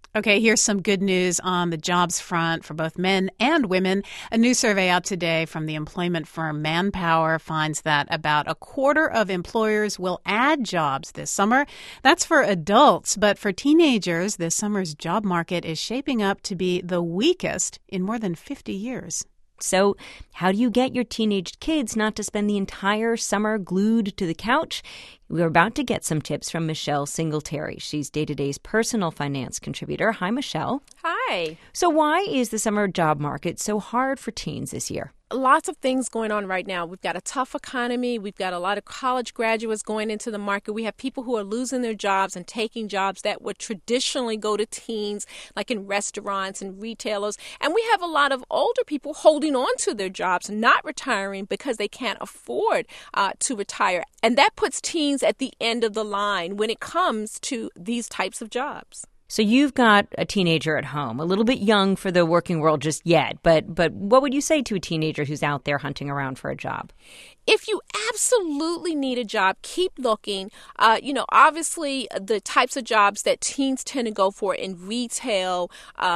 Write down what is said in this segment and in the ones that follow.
Okay, here's some good news on the jobs front for both men and women. A new survey out today from the employment firm Manpower finds that about a quarter of employers will add jobs this summer. That's for adults, but for teenagers, this summer's job market is shaping up to be the weakest in more than 50 years. So how do you get your teenage kids not to spend the entire summer glued to the couch? We're about to get some tips from Michelle Singletary. She's Day to Day's personal finance contributor. Hi, Michelle. Hi. So why is the summer job market so hard for teens this year? Lots of things going on right now. We've got a tough economy. We've got a lot of college graduates going into the market. We have people who are losing their jobs and taking jobs that would traditionally go to teens, like in restaurants and retailers. And we have a lot of older people holding on to their jobs, not retiring because they can't afford to retire. And that puts teens at the end of the line when it comes to these types of jobs. So you've got a teenager at home, a little bit young for the working world just yet, but what would you say to a teenager who's out there hunting around for a job? If you absolutely need a job, keep looking. Obviously, the types of jobs that teens tend to go for in retail,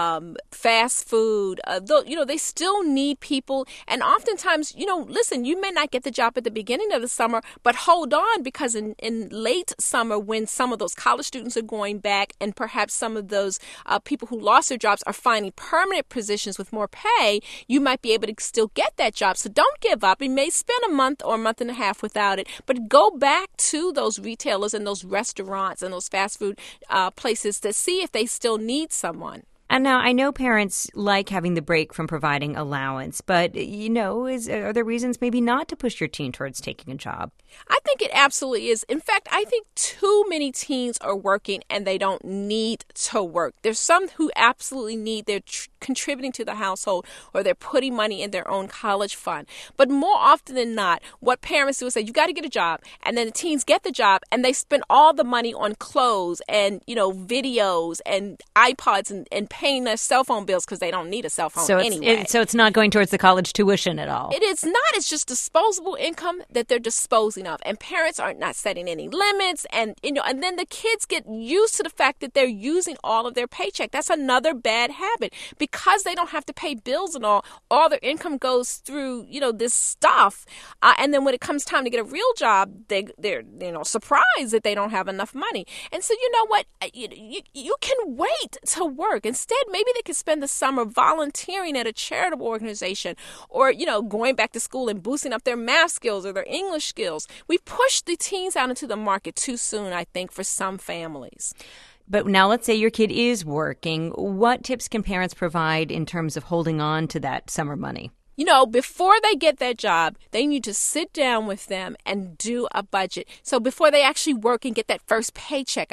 fast food, they still need people. And oftentimes, listen, you may not get the job at the beginning of the summer, but hold on, because in late summer, when some of those college students are going back and perhaps some of those people who lost their jobs are finding permanent positions with more pay, you might be able to still get that job. So don't give up. You may spend a month or a month and a half without it, but go back to those retailers and those restaurants and those fast food places to see if they still need someone. And now I know parents like having the break from providing allowance, but, are there reasons maybe not to push your teen towards taking a job? I think it absolutely is. In fact, I think too many teens are working and they don't need to work. There's some who absolutely need, they're contributing to the household or they're putting money in their own college fund. But more often than not, what parents do is say, you got to get a job. And then the teens get the job and they spend all the money on clothes and, videos and iPods and paying their cell phone bills because they don't need a cell phone anyway. So it's not going towards the college tuition at all. It is not. It's just disposable income that they're disposing of. And parents are not setting any limits. And, and then the kids get used to the fact that they're using all of their paycheck. That's another bad habit. Because they don't have to pay bills and all their income goes through, this stuff. And then when it comes time to get a real job, they're surprised that they don't have enough money. And so, you know what? You can wait to work. Instead, maybe they could spend the summer volunteering at a charitable organization or, going back to school and boosting up their math skills or their English skills. We pushed the teens out into the market too soon, I think, for some families. But now let's say your kid is working. What tips can parents provide in terms of holding on to that summer money? Before they get that job, they need to sit down with them and do a budget. So before they actually work and get that first paycheck,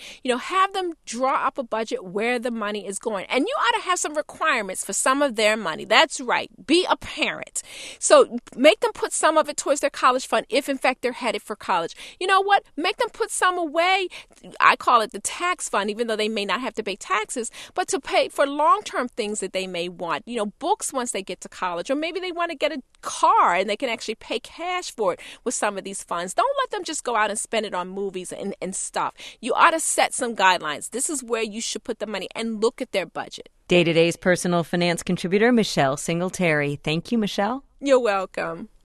have them draw up a budget where the money is going. And you ought to have some requirements for some of their money. That's right. Be a parent. So make them put some of it towards their college fund if, in fact, they're headed for college. You know what? Make them put some away. I call it the tax fund, even though they may not have to pay taxes, but to pay for long-term things that they may want. Books once they get to college. Or maybe they want to get a car and they can actually pay cash for it with some of these funds. Don't let them just go out and spend it on movies and stuff. You ought to set some guidelines. This is where you should put the money and look at their budget. Day to Day's personal finance contributor, Michelle Singletary. Thank you, Michelle. You're welcome.